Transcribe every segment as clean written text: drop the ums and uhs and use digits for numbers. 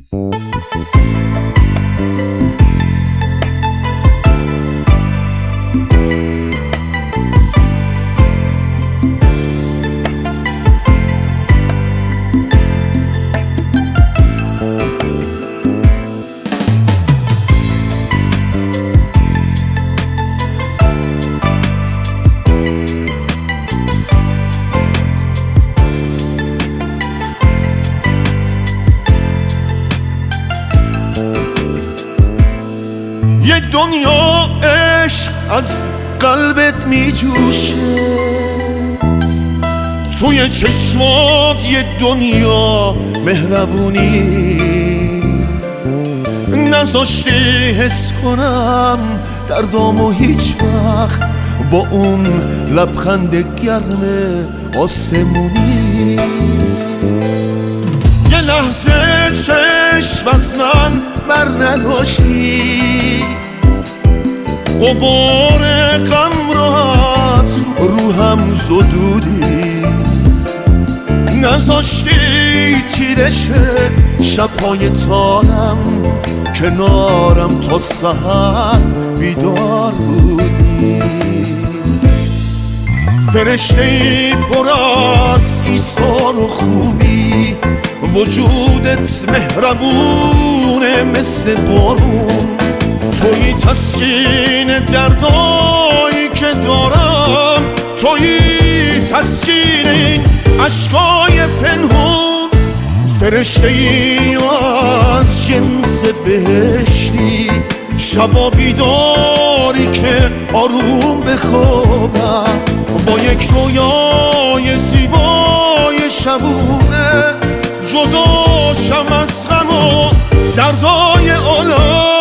یه دنیا عشق از قلبت میجوشه، توی چشمات یه دنیا مهربونی، نذاشتی حس کنم دردامو هیچ وقت با اون لبخند گرم آسمونی. یه لحظه چشم از من بر نداشتی، غبار غم رو از روحم زدودی، نذاشتی تیرش شبهای تارم کنارم تا سحر بیدار بودی. فرشته‌ای پر از ایثار و خوبی، وجودت مهربونه مثل بارون، توی تسکین دردایی که دارم، توی تسکین این عشقای پنهون. فرشته‌ای از جنس بهشتی، شبا بیداری که آروم بخوابم با یک رویای زیبای شبونه، جداشم از غم و دردای عالم.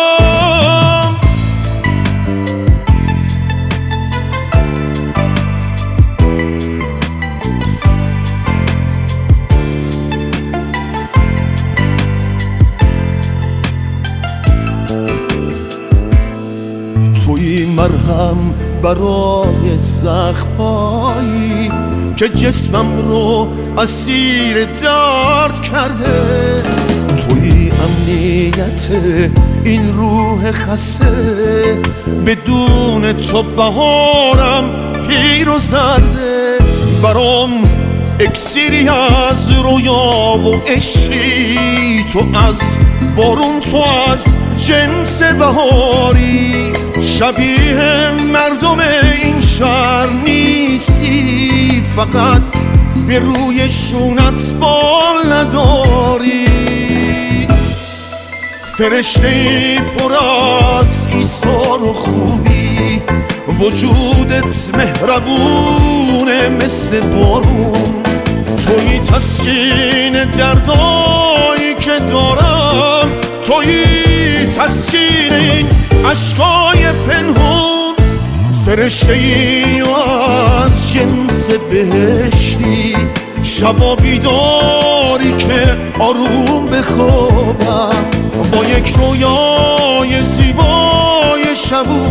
توی مرهم برای زخمایی که جسمم رو اسیر درد کرده، توی امنیت این روح خسته، بدون تو بهارم پیر و زرده. برام اکسیری از رویا و عشقی، تو از بارون، تو از جنس بهاری، شبیه مردم این شهر نیستی، فقط به روی شونت بال نداری. فرشته‌ای پر از ایثار و خوبی، وجودت مهربونه مثل بارون، توی تسکین دردایی که دارم، توی تسکین این عشقای پنهون. فرشته‌ای از جنس بهشتی، شبا بیداری که آروم بخوابم با یک رویای زیبای شبون.